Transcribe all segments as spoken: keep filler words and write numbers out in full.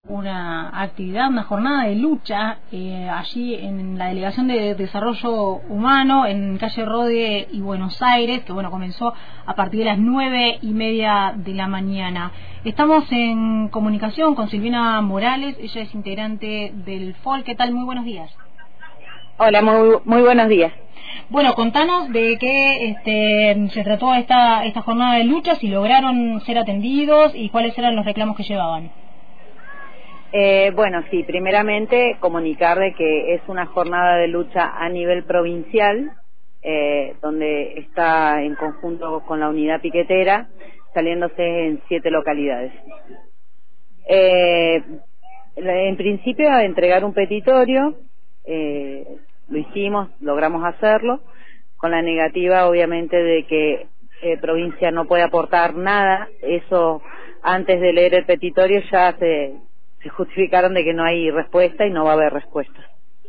una actividad, una jornada de lucha eh, allí en la Delegación de Desarrollo Humano en calle Rodde y Buenos Aires, que bueno, comenzó a partir de las nueve y media de la mañana. Estamos en comunicación con Silvina Morales, ella es integrante del F O L. ¿Qué tal? Muy buenos días. Hola, muy, muy buenos días. Bueno, contanos de qué este, se trató esta, esta jornada de lucha, si lograron ser atendidos y cuáles eran los reclamos que llevaban. Eh, bueno, sí, primeramente comunicar de que es una jornada de lucha a nivel provincial, eh, donde está en conjunto con la unidad piquetera, saliéndose en siete localidades. Eh, en principio, a entregar un petitorio, eh, lo hicimos, logramos hacerlo, con la negativa, obviamente, de que eh, provincia no puede aportar nada. Eso, antes de leer el petitorio, ya se... se justificaron de que no hay respuesta y no va a haber respuesta.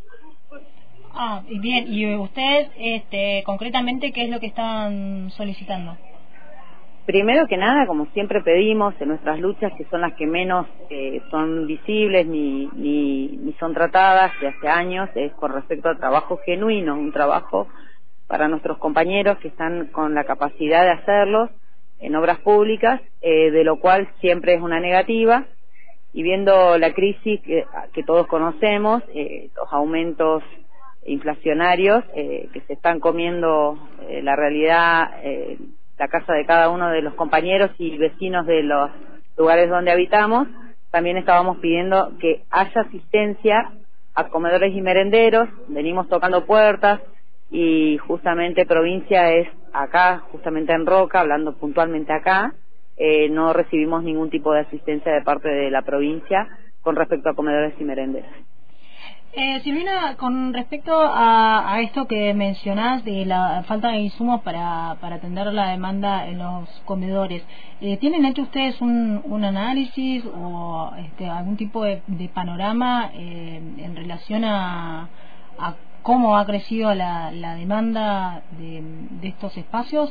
Ah, y bien, ¿y ustedes este, concretamente qué es lo que están solicitando? Primero que nada, como siempre pedimos en nuestras luchas, que son las que menos eh, son visibles ni, ni, ni son tratadas de hace años, es con respecto al trabajo genuino, un trabajo para nuestros compañeros que están con la capacidad de hacerlo en obras públicas, eh, de lo cual siempre es una negativa. Y viendo la crisis que, que todos conocemos, eh, los aumentos inflacionarios eh, que se están comiendo eh, la realidad, eh, la casa de cada uno de los compañeros y vecinos de los lugares donde habitamos, también estábamos pidiendo que haya asistencia a comedores y merenderos. Venimos tocando puertas y justamente provincia es acá, justamente en Roca, hablando puntualmente acá. Eh, no recibimos ningún tipo de asistencia de parte de la provincia con respecto a comedores y merenderos. Eh, Silvina, con respecto a, a esto que mencionás de la falta de insumos para, para atender la demanda en los comedores, eh, ¿tienen hecho ustedes un, un análisis o este, algún tipo de, de panorama eh, en relación a, a cómo ha crecido la, la demanda de, de estos espacios?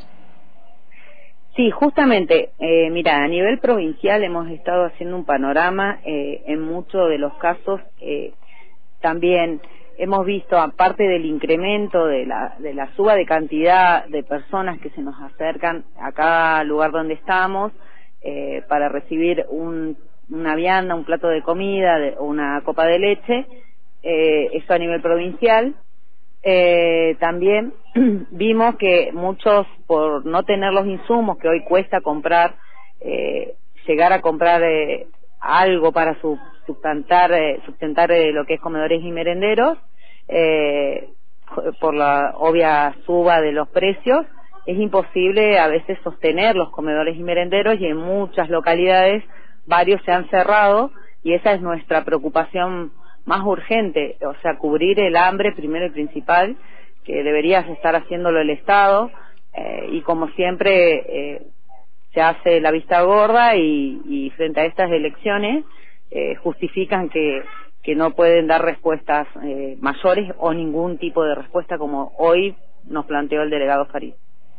Sí, justamente, eh, mira, a nivel provincial hemos estado haciendo un panorama, eh, en muchos de los casos eh, también hemos visto, aparte del incremento de la, de la suba de cantidad de personas que se nos acercan a cada lugar donde estamos eh, para recibir un, una vianda, un plato de comida o una copa de leche, eh, eso a nivel provincial. Eh, también vimos que muchos, por no tener los insumos que hoy cuesta comprar, eh, llegar a comprar eh, algo para su, sustentar, eh, sustentar eh, lo que es comedores y merenderos, eh, por la obvia suba de los precios, es imposible a veces sostener los comedores y merenderos, y en muchas localidades varios se han cerrado, y esa es nuestra preocupación más urgente, o sea, cubrir el hambre primero y principal, que debería estar haciéndolo el Estado, eh, y como siempre eh, se hace la vista gorda y, y frente a estas elecciones eh, justifican que, que no pueden dar respuestas eh, mayores o ningún tipo de respuesta, como hoy nos planteó el delegado Farid.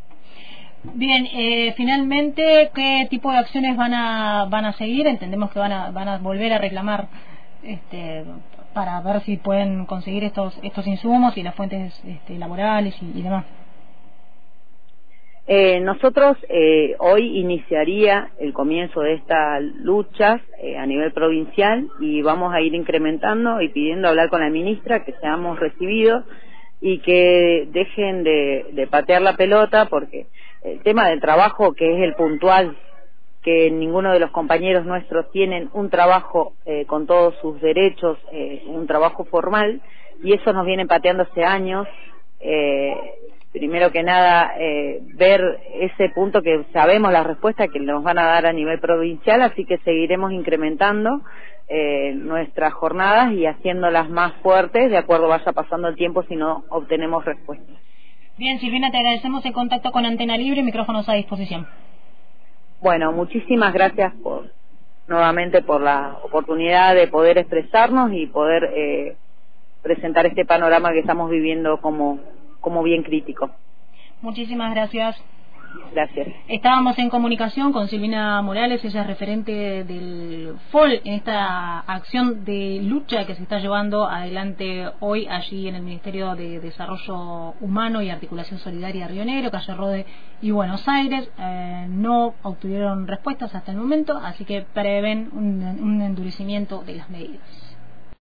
Bien, eh, finalmente, ¿qué tipo de acciones van a van a seguir? Entendemos que van a van a volver a reclamar este para ver si pueden conseguir estos estos insumos y las fuentes este, laborales y, y demás. Eh, nosotros eh, hoy iniciaría el comienzo de estas luchas eh, a nivel provincial, y vamos a ir incrementando y pidiendo hablar con la ministra, que seamos recibidos y que dejen de, de patear la pelota, porque el tema del trabajo, que es el puntual, que ninguno de los compañeros nuestros tienen un trabajo eh, con todos sus derechos, eh, un trabajo formal, y eso nos viene pateando hace años. Eh, primero que nada, eh, ver ese punto, que sabemos la respuesta que nos van a dar a nivel provincial, así que seguiremos incrementando eh, nuestras jornadas y haciéndolas más fuertes de acuerdo vaya pasando el tiempo, si no obtenemos respuesta. Bien, Silvina, te agradecemos el contacto con Antena Libre, micrófonos a disposición. Bueno, muchísimas gracias por nuevamente por la oportunidad de poder expresarnos y poder eh, presentar este panorama que estamos viviendo como, como bien crítico. Muchísimas gracias. Gracias. Estábamos en comunicación con Silvina Morales, ella es referente del F O L en esta acción de lucha que se está llevando adelante hoy allí en el Ministerio de Desarrollo Humano y Articulación Solidaria Río Negro, Calle Rode y Buenos Aires. Eh, no obtuvieron respuestas hasta el momento, así que prevén un, un endurecimiento de las medidas.